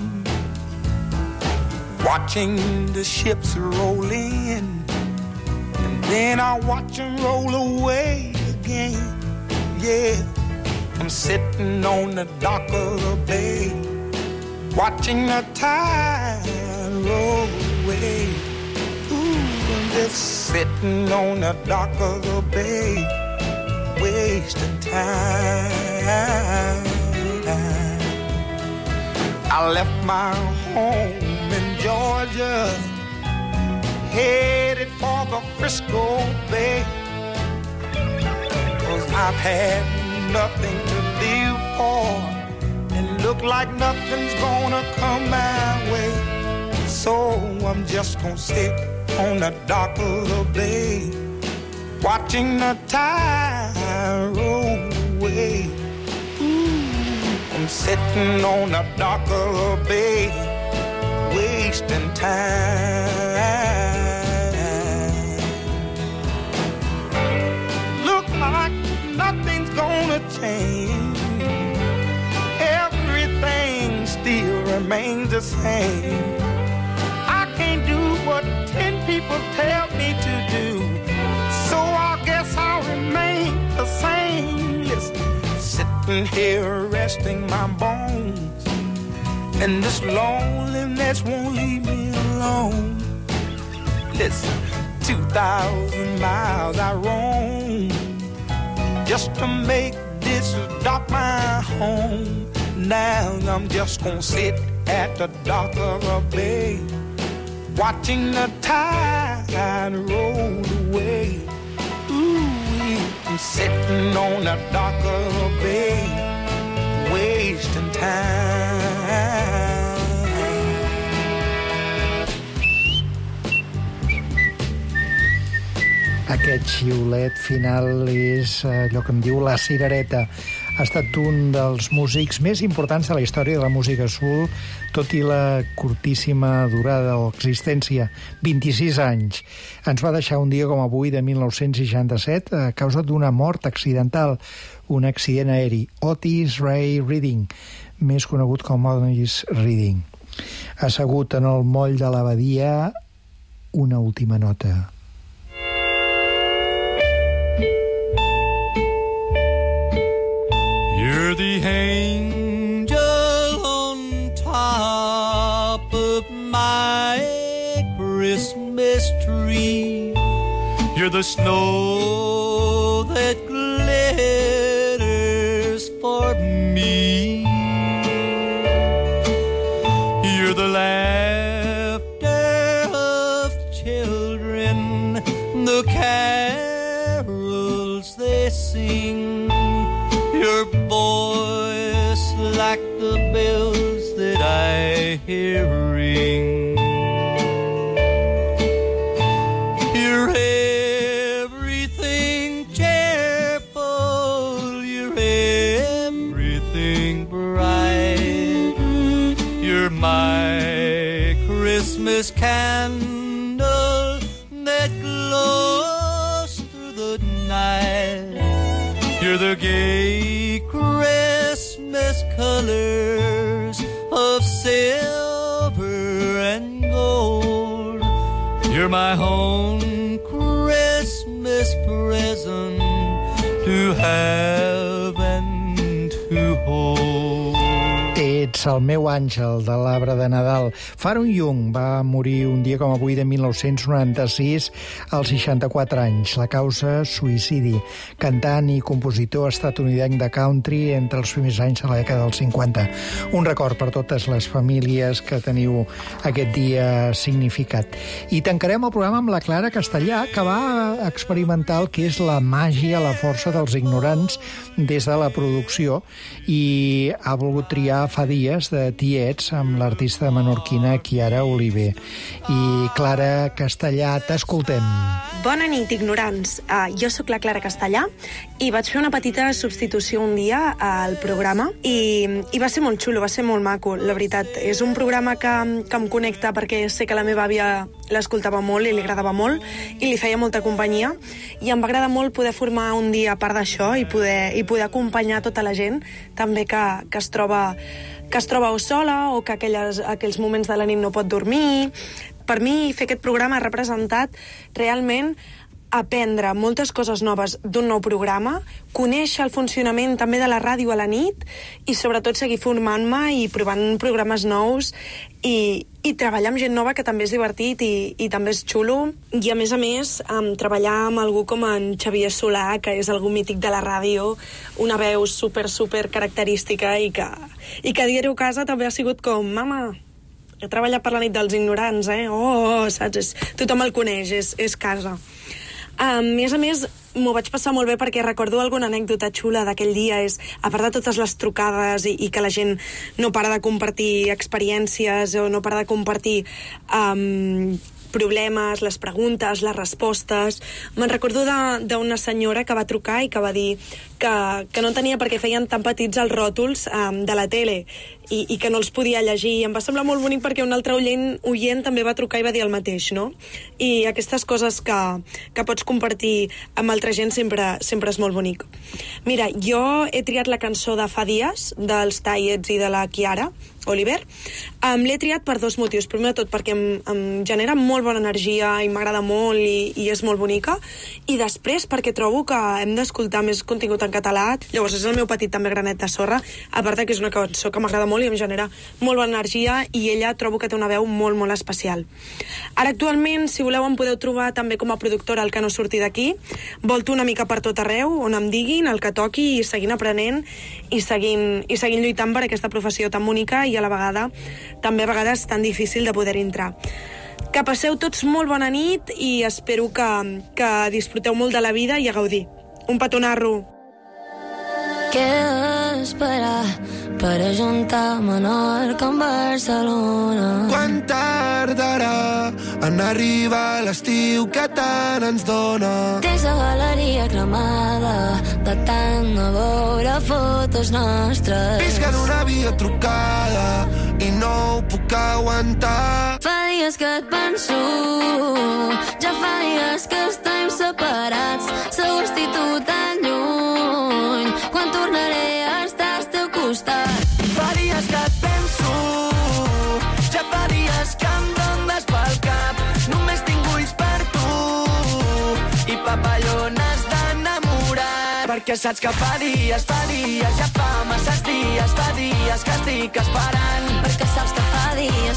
S6: watching the ships roll in, and then I'll watch them roll away again. Yeah, I'm sitting on the dock of the bay, watching the tide roll away. I'm just sitting on the dock of the bay, wasting time. I left my home in Georgia, headed for the Frisco Bay, 'cause I've had nothing to live for, and look like nothing's gonna come my way. So I'm just gonna sit on the dock of the bay, watching the tide roll away. I'm sitting on the dock of the bay, wasting time. Look like nothing's gonna change, everything still remains the same. I can't do what 10 people tell me to do, so I guess I'll remain the same. Listen, sitting here resting my bones, and this loneliness won't leave me alone. Listen, 2,000 miles I roam just to make this dock my home. Now I'm just gonna sit at the dock of the bay, watching the tide roll away. Ooh, I'm sitting on the dock of the bay, wasting time.
S10: Aquest xiulet final és allò que em diu la cirereta. Ha estat un dels músics més importants de la història de la música soul, tot i la curtíssima durada o existència, 26 anys. Ens va deixar un dia com avui de 1967 a causa d'una mort accidental, un accident aeri. Otis Ray Redding, més conegut com Otis Redding. Assegut en el moll de la badia, una última nota.
S6: You're the angel on top of my Christmas tree. You're the snow that glitters for me. You're the laughter of children, the carols they sing. Your voice like the bells that I hear ring. You're everything cheerful, you're everything bright. You're my Christmas candle that glows through the night. You're the gay Christmas colors of silver and gold. You're my own Christmas present to have and to hold.
S10: Ets El meu àngel, de l'Arbre de Nadal. Faron Young va morir un dia com avui de 1996 als 64 anys. La causa, suïcidi. Cantant i compositor estatunidenc de country entre els primers anys de la dècada dels 50. Un record per totes les famílies que teniu aquest dia significat. I tancarem el programa amb la Clara Castellà, que va experimentar el que és la màgia, la força dels ignorants des de la producció, i ha volgut triar Fa dies de Tiets amb l'artista menorquina Chiara Oliver. I Clara Castellà, t'escoltem.
S15: Bona nit, ignorants. Jo sóc la Clara Castellà i vaig fer una petita substitució un dia al programa i va ser molt xulo, va ser molt maco, la veritat. És un programa que em connecta perquè sé que la meva àvia l'escoltava molt i li agradava molt i li feia molta companyia, i em va agradar molt poder formar un dia a part d'això i poder acompanyar tota la gent també que es troba o sola o que aquells moments de la nit no pot dormir. Per mi, fer aquest programa ha representat realment aprendre moltes coses noves d'un nou programa, conèixer el funcionament també de la ràdio a la nit i sobretot seguir formant-me i provant programes nous i treballar amb gent nova, que també és divertit i també és xulo. I a més, treballar amb algú com en Xavier Solà, que és algú mític de la ràdio, una veu super característica i que dir-ho a casa també ha sigut com, mama, he treballat per la nit dels ignorants, saps? Tothom el coneix, és casa. A més, m'ho vaig passar molt bé perquè recordo alguna anècdota xula d'aquell dia. A part de totes les trucades i que la gent no para de compartir experiències o no para de compartir problemes, les preguntes, les respostes. Me'n recordo d'una senyora que va trucar i que va dir que no entenia per què feien tan petits els ròtols de la tele i que no els podia llegir. I em va semblar molt bonic perquè un altre oient també va trucar i va dir el mateix, no? I aquestes coses que pots compartir amb altra gent sempre és molt bonic. Mira, jo he triat la cançó de Fa dies, dels Tiets i de la Chiara Oliver. L'he triat per dos motius. Primer de tot perquè em genera molt bona energia i m'agrada molt i és molt bonica, i després perquè trobo que hem d'escoltar més contingut en català. Llavors és el meu petit també granet de sorra, a part que és una cançó que m'agrada molt i em genera molt bona energia, i ella trobo que té una veu molt, molt especial. Ara actualment, si voleu, em podeu trobar també com a productora al Que no surti d'aquí. Volto una mica per tot arreu, on em diguin, el que toqui, i seguint aprenent i seguint lluitant per aquesta professió tan bonica i a la vegada també a vegades tan difícil de poder entrar. Que passeu tots molt bona nit i espero que disfruteu molt de la vida i a gaudir. Un petonarro.
S16: Queda esperar per ajuntar Menorca amb Barcelona.
S17: Quan tardarà en arribar l'estiu que tant ens dona?
S16: Tens la galeria cremada de tant no veure fotos nostres.
S17: Visc en una via trucada i no ho puc aguantar.
S16: Fa dies que et penso, ja fa dies que estem separats. Segur estic tu tan lluny, quan tornaré a estar al teu costat.
S17: Fa dies que et penso, ja fa dies que em rondes pel cap. Només tinc ulls per tu i papallones d'enamorat. Perquè saps que fa dies, ja fa masses dies, fa dies que estic esperant.
S16: Perquè saps que fa dies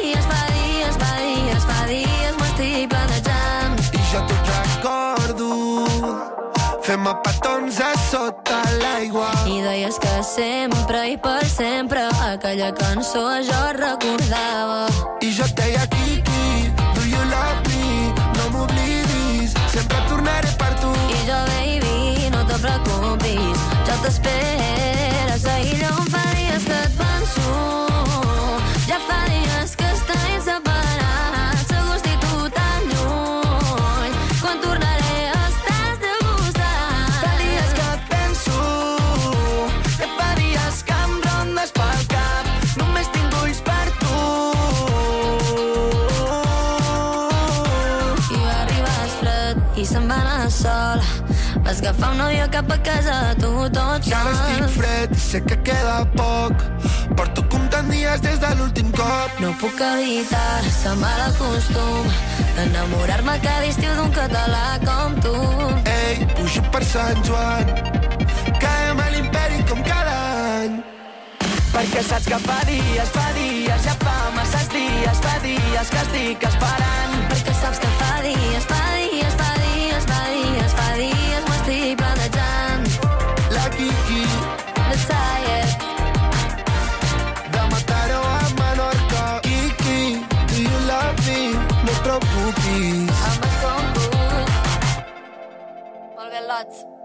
S16: m'estic planejant.
S17: I jo t'ho recordo, fem petons a sota l'aigua.
S16: I deies que sempre i per sempre aquella cançó jo recordava.
S17: I jo et deia, Kiki, do you love me? No m'oblidis, sempre tornaré per tu.
S16: I jo, baby, no te preocupis, jo t'esperes a llum. Fa dies que et penso, ja fa dies que estem separats. Segur estic tu tan lluny, quan tornaré a estar al teu costat.
S17: Fa dies que et penso, ja fa dies que em rondes pel cap. Només tinc ulls per tu.
S16: I va arribar el fred i se'n va anar sola. Vas agafar un avió cap a casa, tu tot sol.
S17: Ja l'estic fred i sé que queda poc. Porto comptant dies des de l'últim cop.
S16: No puc evitar, se me l'acostum d'enamorar-me cada estiu d'un català com tu.
S17: Ei, pujo per Sant Joan, caem a l'imperi com cada any. perquè saps que fa dies, ja fa masses dies, fa dies que estic esperant.
S16: Perquè saps que fa dies m'ho estic planejant.
S17: La Kiki,
S16: The Tired,
S17: de Mataró a Menorca. Kiki, do you love me? No et preocupis.
S16: amb el concurs. Molt bé, Lots.